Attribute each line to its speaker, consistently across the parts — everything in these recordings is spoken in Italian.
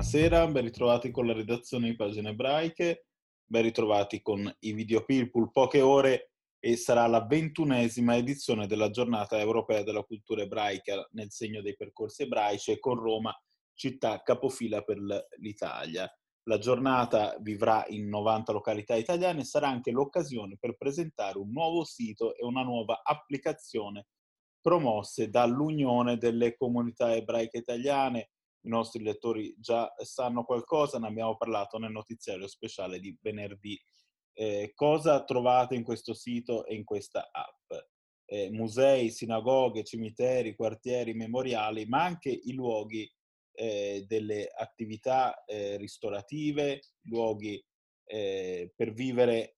Speaker 1: Buonasera, ben ritrovati con la redazione di Pagine Ebraiche, ben ritrovati con i Video People, poche ore e sarà la 21ª edizione della Giornata Europea della Cultura Ebraica nel segno dei percorsi ebraici e con Roma città capofila per l'Italia. La giornata vivrà in 90 località italiane e sarà anche l'occasione per presentare un nuovo sito e una nuova applicazione promosse dall'Unione delle Comunità Ebraiche Italiane. I nostri lettori già sanno qualcosa, ne abbiamo parlato nel notiziario speciale di venerdì. Cosa trovate in questo sito e in questa app? Musei, sinagoghe, cimiteri, quartieri, memoriali, ma anche i luoghi delle attività ristorative, luoghi per vivere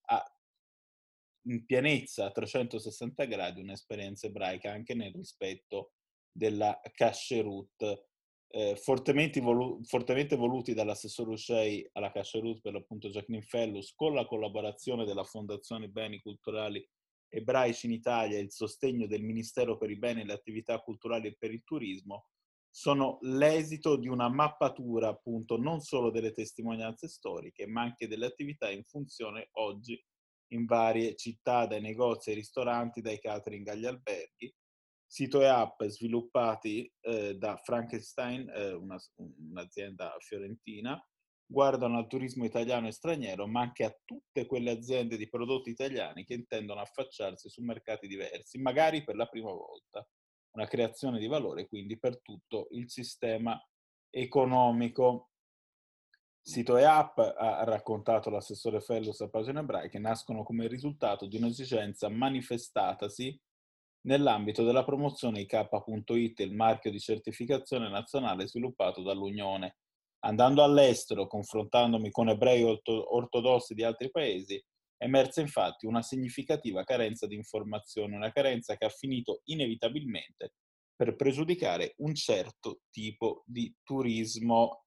Speaker 1: in pienezza a 360 gradi un'esperienza ebraica anche nel rispetto della kasherut. Fortemente voluti dall'assessore Ushei alla kasherut, per l'appunto Jacqueline Fellus, con la collaborazione della Fondazione Beni Culturali Ebraici in Italia e il sostegno del Ministero per i Beni e le Attività Culturali e per il Turismo, sono l'esito di una mappatura appunto non solo delle testimonianze storiche, ma anche delle attività in funzione oggi in varie città, dai negozi ai ristoranti, dai catering agli alberghi. Sito e app sviluppati da Frankenstein, un'azienda fiorentina, guardano al turismo italiano e straniero, ma anche a tutte quelle aziende di prodotti italiani che intendono affacciarsi su mercati diversi, magari per la prima volta. Una creazione di valore quindi per tutto il sistema economico. Sito e app, ha raccontato l'assessore Fellus a Pagine Ebraiche, nascono come risultato di un'esigenza manifestatasi nell'ambito della promozione IK.it, il marchio di certificazione nazionale sviluppato dall'Unione. Andando all'estero, confrontandomi con ebrei ortodossi di altri paesi, è emersa infatti una significativa carenza di informazione, una carenza che ha finito inevitabilmente per pregiudicare un certo tipo di turismo.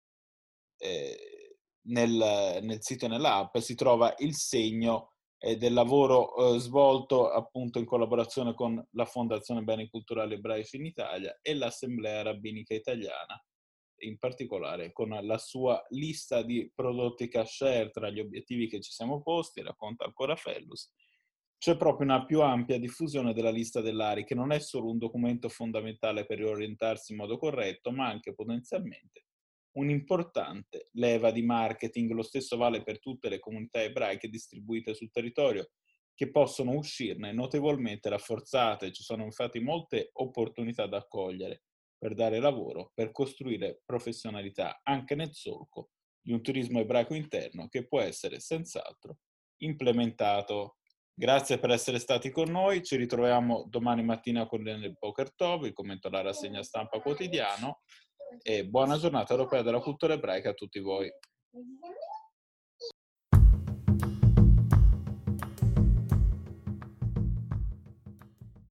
Speaker 1: Nel sito e nell'app si trova il segno del lavoro svolto appunto in collaborazione con la Fondazione Beni Culturali Ebraici in Italia e l'Assemblea Rabbinica Italiana, in particolare con la sua lista di prodotti kasher. Tra gli obiettivi che ci siamo posti, racconta ancora Fellus, c'è proprio una più ampia diffusione della lista dell'ARI, che non è solo un documento fondamentale per orientarsi in modo corretto, ma anche potenzialmente un'importante leva di marketing. Lo stesso vale per tutte le comunità ebraiche distribuite sul territorio, che possono uscirne notevolmente rafforzate. Ci sono infatti molte opportunità da cogliere per dare lavoro, per costruire professionalità anche nel solco di un turismo ebraico interno che può essere senz'altro implementato. Grazie per essere stati con noi, ci ritroviamo domani mattina con il Poker Tov, il commento alla rassegna stampa quotidiano, e buona giornata europea della cultura ebraica a tutti voi.